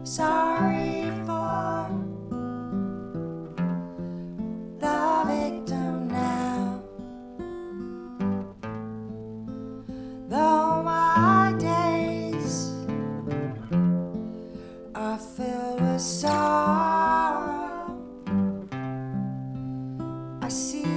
sorry for the victim now. Though my days are filled with sorrow, I see